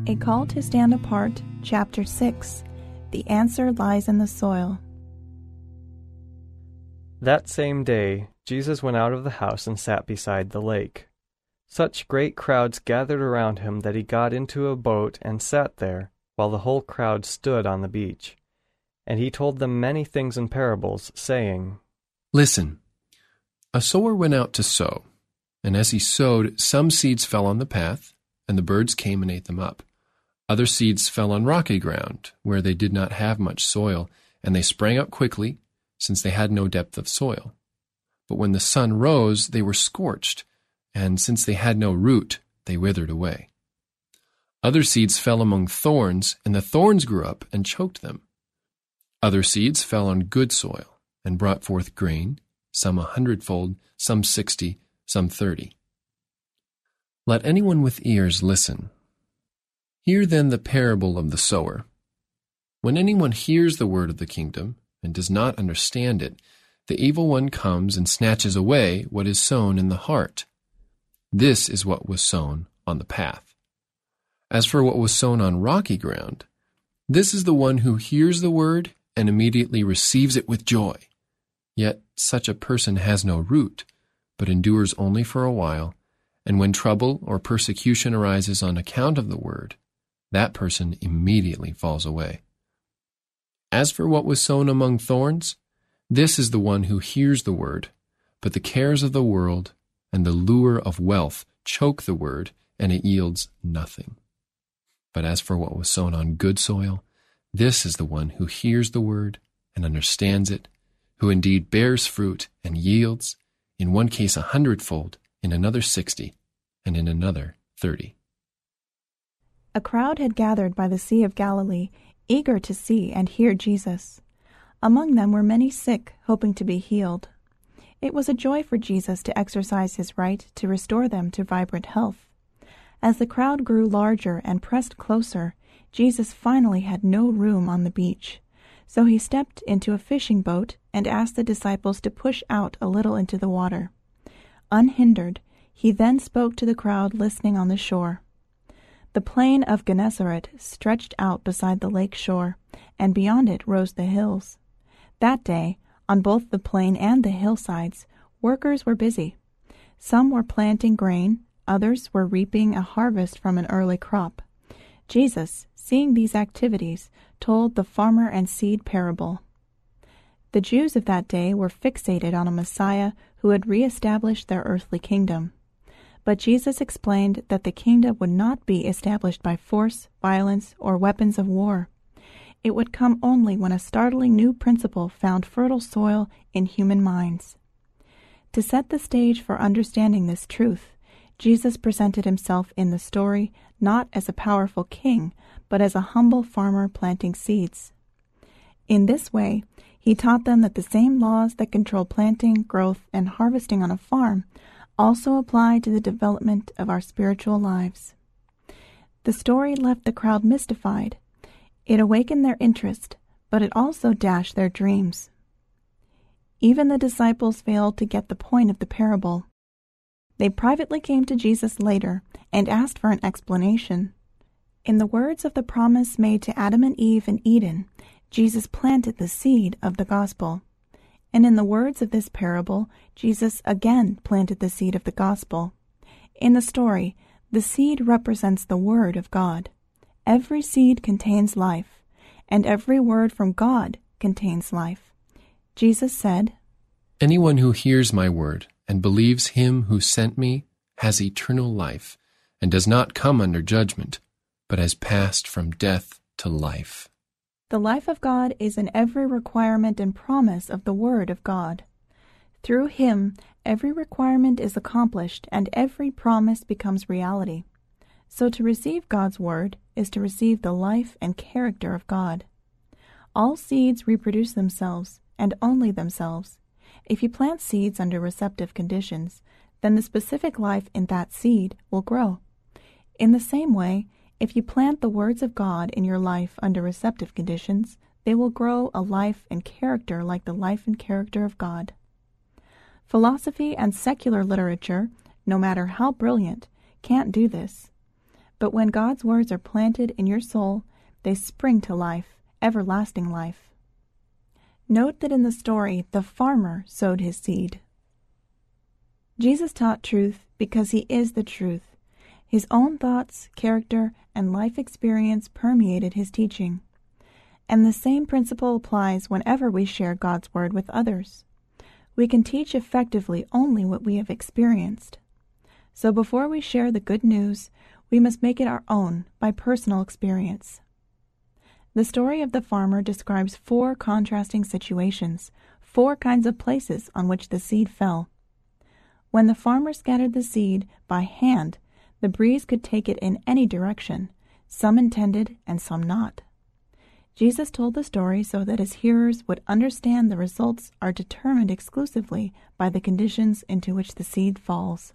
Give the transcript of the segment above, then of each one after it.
A Call to Stand Apart, Chapter 6. The Answer Lies in the Soil. That same day, Jesus went out of the house and sat beside the lake. Such great crowds gathered around him that he got into a boat and sat there, while the whole crowd stood on the beach. And he told them many things in parables, saying, Listen, a sower went out to sow, and as he sowed, some seeds fell on the path, and the birds came and ate them up. Other seeds fell on rocky ground, where they did not have much soil, and they sprang up quickly, since they had no depth of soil. But when the sun rose, they were scorched, and since they had no root, they withered away. Other seeds fell among thorns, and the thorns grew up and choked them. Other seeds fell on good soil, and brought forth grain, some 100-fold, some 60, some 30. Let anyone with ears listen. Hear then the parable of the sower. When anyone hears the word of the kingdom, and does not understand it, the evil one comes and snatches away what is sown in the heart. This is what was sown on the path. As for what was sown on rocky ground, this is the one who hears the word and immediately receives it with joy. Yet such a person has no root, but endures only for a while, and when trouble or persecution arises on account of the word, that person immediately falls away. As for what was sown among thorns, this is the one who hears the word, but the cares of the world and the lure of wealth choke the word, and it yields nothing. But as for what was sown on good soil, this is the one who hears the word and understands it, who indeed bears fruit and yields, in one case 100-fold, in another 60, and in another 30. A crowd had gathered by the Sea of Galilee, eager to see and hear Jesus. Among them were many sick, hoping to be healed. It was a joy for Jesus to exercise his right to restore them to vibrant health. As the crowd grew larger and pressed closer, Jesus finally had no room on the beach. So he stepped into a fishing boat and asked the disciples to push out a little into the water. Unhindered, he then spoke to the crowd listening on the shore. The plain of Gennesaret stretched out beside the lake shore, and beyond it rose the hills. That day, on both the plain and the hillsides, workers were busy. Some were planting grain, others were reaping a harvest from an early crop. Jesus, seeing these activities, told the farmer and seed parable. The Jews of that day were fixated on a Messiah who had reestablished their earthly kingdom. But Jesus explained that the kingdom would not be established by force, violence, or weapons of war. It would come only when a startling new principle found fertile soil in human minds. To set the stage for understanding this truth, Jesus presented himself in the story not as a powerful king, but as a humble farmer planting seeds. In this way, he taught them that the same laws that control planting, growth, and harvesting on a farm also apply to the development of our spiritual lives. The story left the crowd mystified. It awakened their interest, but it also dashed their dreams. Even the disciples failed to get the point of the parable. They privately came to Jesus later and asked for an explanation. In the words of the promise made to Adam and Eve in Eden, Jesus planted the seed of the gospel. And in the words of this parable, Jesus again planted the seed of the gospel. In the story, the seed represents the word of God. Every seed contains life, and every word from God contains life. Jesus said, Anyone who hears my word and believes him who sent me has eternal life, and does not come under judgment, but has passed from death to life. The life of God is in every requirement and promise of the Word of God. Through him, every requirement is accomplished and every promise becomes reality. So to receive God's Word is to receive the life and character of God. All seeds reproduce themselves, and only themselves. If you plant seeds under receptive conditions, then the specific life in that seed will grow. In the same way, if you plant the words of God in your life under receptive conditions, they will grow a life and character like the life and character of God. Philosophy and secular literature, no matter how brilliant, can't do this. But when God's words are planted in your soul, they spring to life, everlasting life. Note that in the story, the farmer sowed his seed. Jesus taught truth because he is the truth. His own thoughts, character, and life experience permeated his teaching. And the same principle applies whenever we share God's word with others. We can teach effectively only what we have experienced. So before we share the good news, we must make it our own by personal experience. The story of the farmer describes 4 contrasting situations, 4 kinds of places on which the seed fell. When the farmer scattered the seed by hand, the breeze could take it in any direction, some intended and some not. Jesus told the story so that his hearers would understand the results are determined exclusively by the conditions into which the seed falls.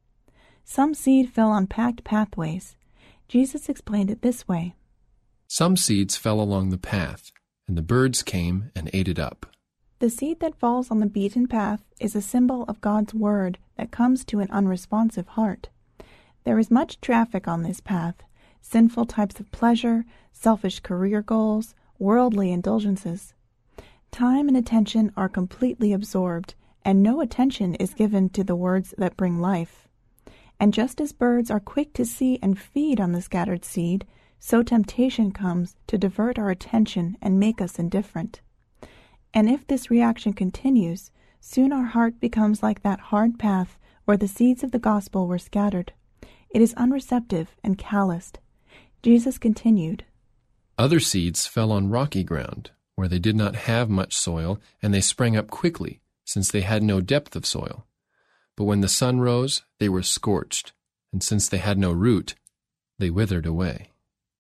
Some seed fell on packed pathways. Jesus explained it this way. Some seeds fell along the path, and the birds came and ate it up. The seed that falls on the beaten path is a symbol of God's word that comes to an unresponsive heart. There is much traffic on this path, sinful types of pleasure, selfish career goals, worldly indulgences. Time and attention are completely absorbed, and no attention is given to the words that bring life. And just as birds are quick to see and feed on the scattered seed, so temptation comes to divert our attention and make us indifferent. And if this reaction continues, soon our heart becomes like that hard path where the seeds of the gospel were scattered. It is unreceptive and calloused. Jesus continued, Other seeds fell on rocky ground, where they did not have much soil, and they sprang up quickly, since they had no depth of soil. But when the sun rose, they were scorched, and since they had no root, they withered away.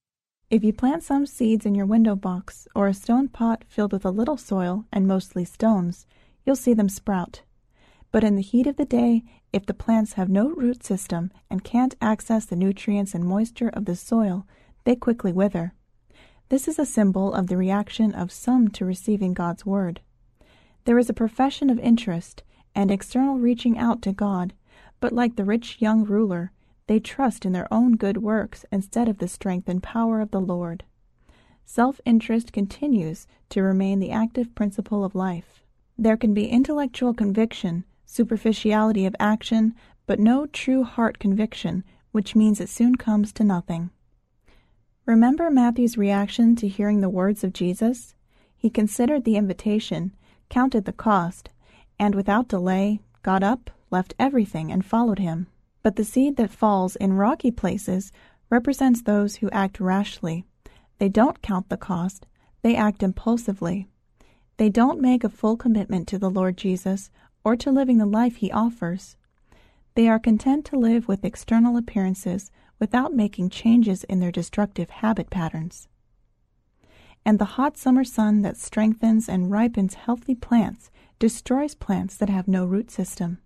If you plant some seeds in your window box or a stone pot filled with a little soil and mostly stones, you'll see them sprout. But in the heat of the day, if the plants have no root system and can't access the nutrients and moisture of the soil, they quickly wither. This is a symbol of the reaction of some to receiving God's word. There is a profession of interest and external reaching out to God, but like the rich young ruler, they trust in their own good works instead of the strength and power of the Lord. Self-interest continues to remain the active principle of life. There can be intellectual conviction, superficiality of action, but no true heart conviction, which means it soon comes to nothing. Remember Matthew's reaction to hearing the words of Jesus? He considered the invitation, counted the cost, and without delay got up, left everything, and followed him. But the seed that falls in rocky places represents those who act rashly. They don't count the cost, they act impulsively. They don't make a full commitment to the Lord Jesus or to living the life he offers. They are content to live with external appearances without making changes in their destructive habit patterns. And the hot summer sun that strengthens and ripens healthy plants destroys plants that have no root system.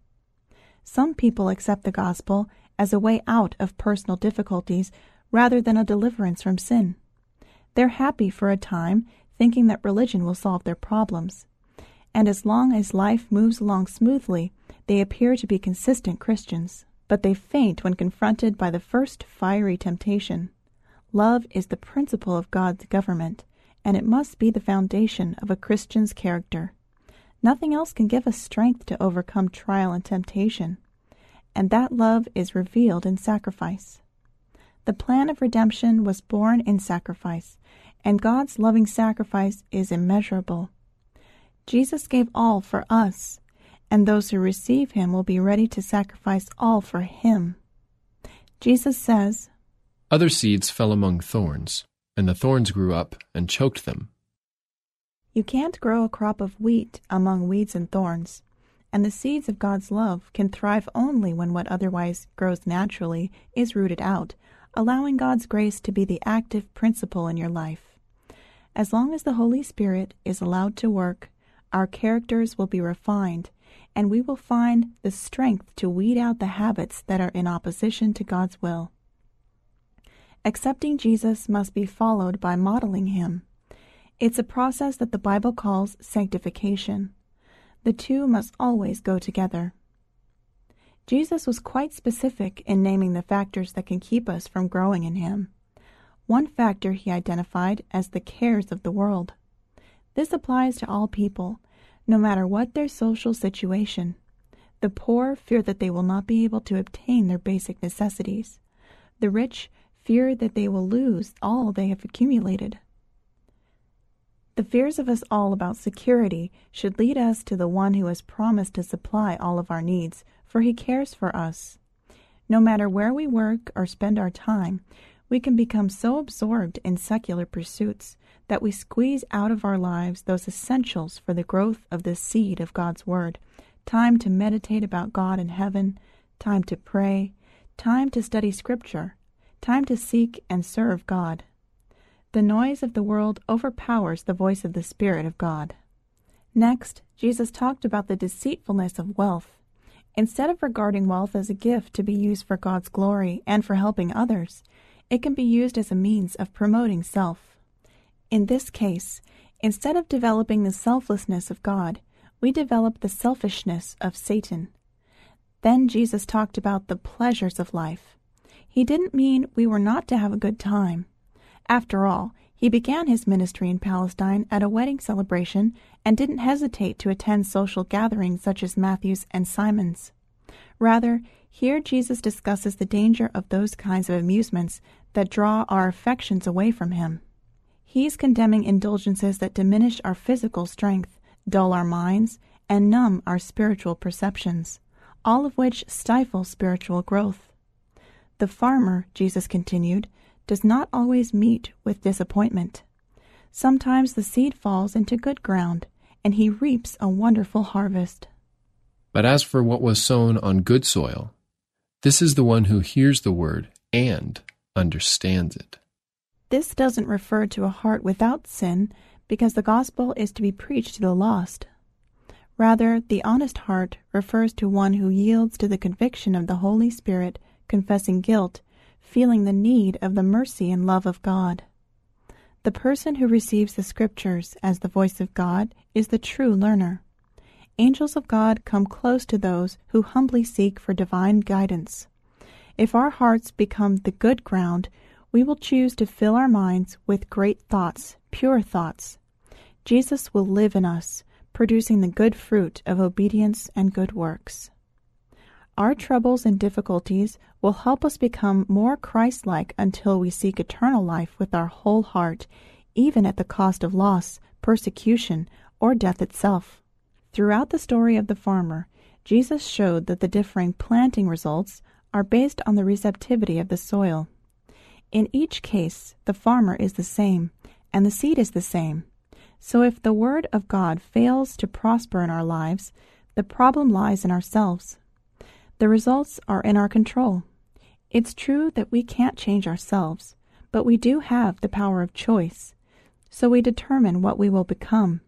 Some people accept the gospel as a way out of personal difficulties rather than a deliverance from sin. They're happy for a time, thinking that religion will solve their problems. And as long as life moves along smoothly, they appear to be consistent Christians. But they faint when confronted by the first fiery temptation. Love is the principle of God's government, and it must be the foundation of a Christian's character. Nothing else can give us strength to overcome trial and temptation, and that love is revealed in sacrifice. The plan of redemption was born in sacrifice, and God's loving sacrifice is immeasurable. Jesus gave all for us, and those who receive him will be ready to sacrifice all for him. Jesus says, Other seeds fell among thorns, and the thorns grew up and choked them. You can't grow a crop of wheat among weeds and thorns, and the seeds of God's love can thrive only when what otherwise grows naturally is rooted out, allowing God's grace to be the active principle in your life. As long as the Holy Spirit is allowed to work, our characters will be refined, and we will find the strength to weed out the habits that are in opposition to God's will. Accepting Jesus must be followed by modeling him. It's a process that the Bible calls sanctification. The two must always go together. Jesus was quite specific in naming the factors that can keep us from growing in Him. One factor He identified as the cares of the world. This applies to all people, no matter what their social situation. The poor fear that they will not be able to obtain their basic necessities. The rich fear that they will lose all they have accumulated. The fears of us all about security should lead us to the one who has promised to supply all of our needs, for He cares for us. No matter where we work or spend our time, we can become so absorbed in secular pursuits that we squeeze out of our lives those essentials for the growth of the seed of God's Word, time to meditate about God and heaven, time to pray, time to study Scripture, time to seek and serve God. The noise of the world overpowers the voice of the Spirit of God. Next, Jesus talked about the deceitfulness of wealth. Instead of regarding wealth as a gift to be used for God's glory and for helping others, it can be used as a means of promoting self. In this case, instead of developing the selflessness of God, we develop the selfishness of Satan. Then Jesus talked about the pleasures of life. He didn't mean we were not to have a good time. After all, He began His ministry in Palestine at a wedding celebration and didn't hesitate to attend social gatherings such as Matthew's and Simon's. Rather, here Jesus discusses the danger of those kinds of amusements that draw our affections away from Him. He's condemning indulgences that diminish our physical strength, dull our minds, and numb our spiritual perceptions, all of which stifle spiritual growth. The farmer, Jesus continued, does not always meet with disappointment. Sometimes the seed falls into good ground, and he reaps a wonderful harvest. But as for what was sown on good soil, this is the one who hears the word and understands it. This doesn't refer to a heart without sin, because the gospel is to be preached to the lost. Rather, the honest heart refers to one who yields to the conviction of the Holy Spirit, confessing guilt, feeling the need of the mercy and love of God. The person who receives the Scriptures as the voice of God is the true learner. Angels of God come close to those who humbly seek for divine guidance. If our hearts become the good ground, we will choose to fill our minds with great thoughts, pure thoughts. Jesus will live in us, producing the good fruit of obedience and good works. Our troubles and difficulties will help us become more Christ-like until we seek eternal life with our whole heart, even at the cost of loss, persecution, or death itself. Throughout the story of the farmer, Jesus showed that the differing planting results are based on the receptivity of the soil. In each case, the farmer is the same, and the seed is the same. So if the Word of God fails to prosper in our lives, the problem lies in ourselves. The results are in our control. It's true that we can't change ourselves, but we do have the power of choice, so we determine what we will become.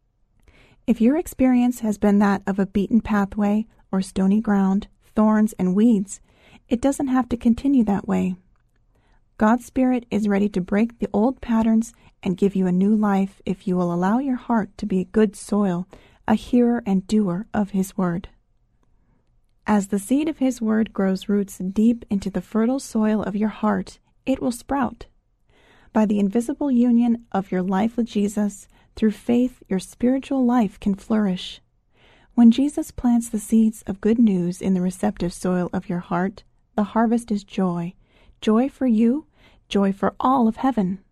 If your experience has been that of a beaten pathway or stony ground, thorns and weeds, it doesn't have to continue that way. God's Spirit is ready to break the old patterns and give you a new life if you will allow your heart to be good soil, a hearer and doer of His Word. As the seed of His Word grows roots deep into the fertile soil of your heart, it will sprout. By the invisible union of your life with Jesus, through faith, your spiritual life can flourish. When Jesus plants the seeds of good news in the receptive soil of your heart, the harvest is joy. Joy for you, joy for all of heaven.